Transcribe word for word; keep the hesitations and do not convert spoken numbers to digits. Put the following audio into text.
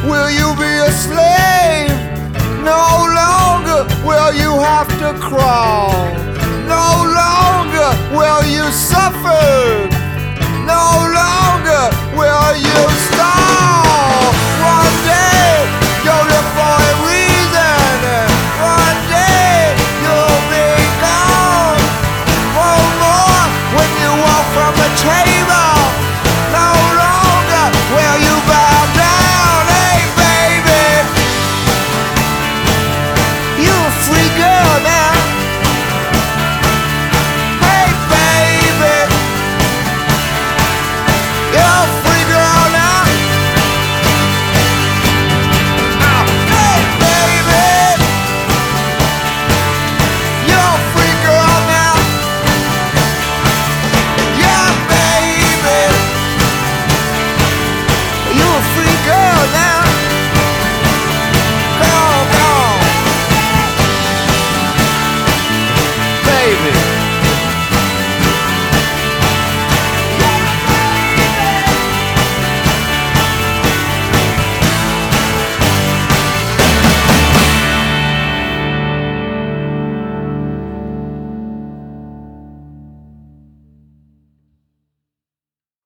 will you be a slave. No longer will you have to crawl. No longer will you suffer. No longer will you starve. One day you'll look for a reason. One day you'll be gone. For more when you walk from the table.